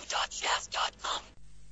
www.jazz.com.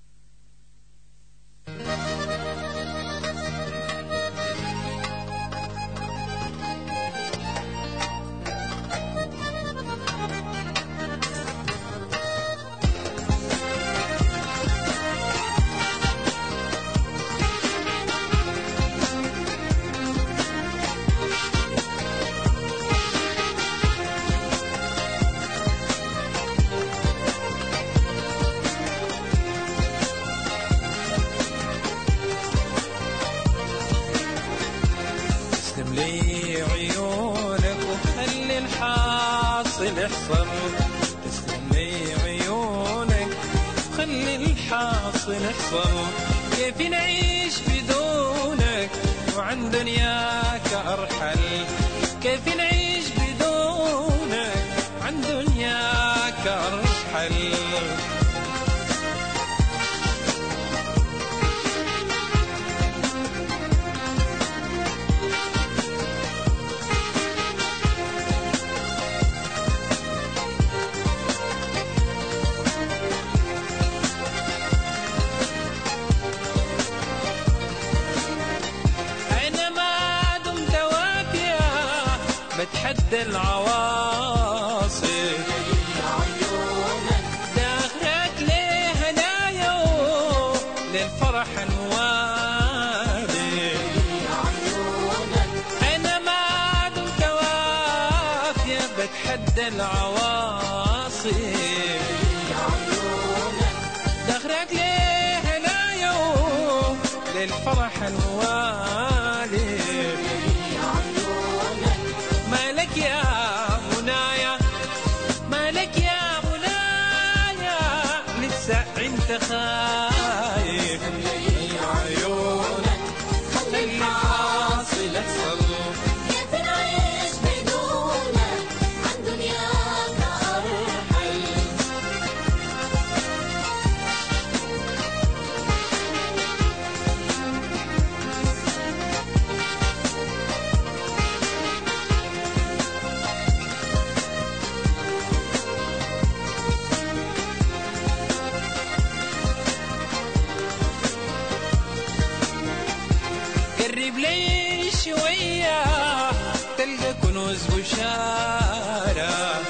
تسلم لي عيونك وخلي الحاصل يحصل. تسلم لي عيونك وخلي الحاصل يحصل. كيف نعيش بدونك وعن دنياك أرحل. كيف نعيش بدونك عن دنياك أرحل. بتحدى العواصف داخلك ليه هنايا للفرح انوالي. انا ما دمت وافية بتحدى العواصف داخلك ليه هنايا للفرح انوالي. مالك يا منايا مالك يا منايا لسه انت خايف. عيونك خلي الحاصل يحصل. كيف نعيش بدونك عن دنياك أرحل. قرب لي شوية تلقى كنوز بشارة.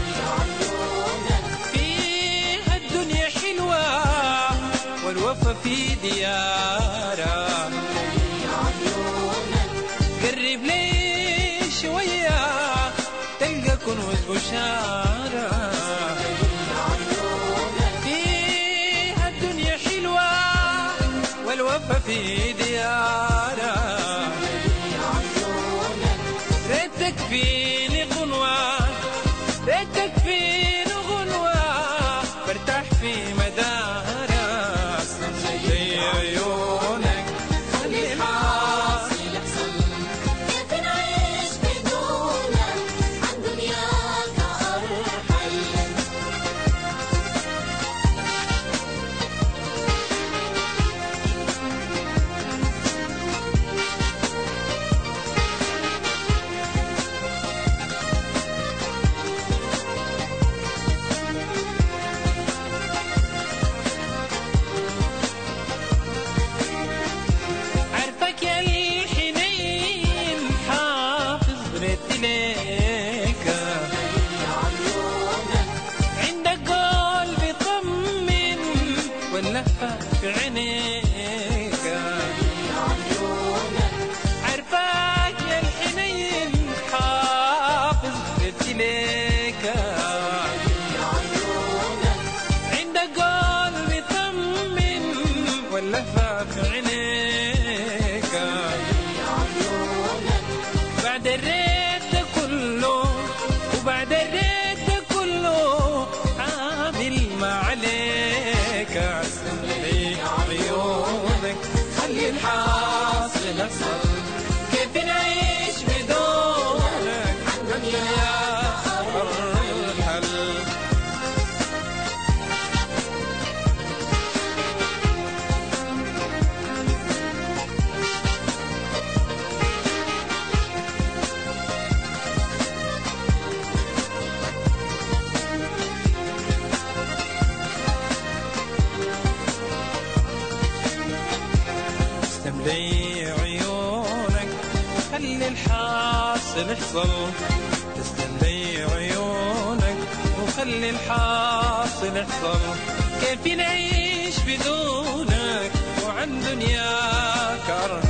فيها الدنيا حلوة والوفا في ديارة. قرب لي شوية تلقى كنوز بشارة. فيها الدنيا حلوة والوفا في ديارة. ريتك فيني غنوة ريتك فيني غنوة برتاح في مدارة. زي عيونك خلي الحاصل يحصل. كيف نعيش بدونك عن دنياك أرحل. الحاصل يحصل، تستنى عيونك وخلي الحاصل يحصل. كيف نعيش بدونك وعن دنياك أرحل؟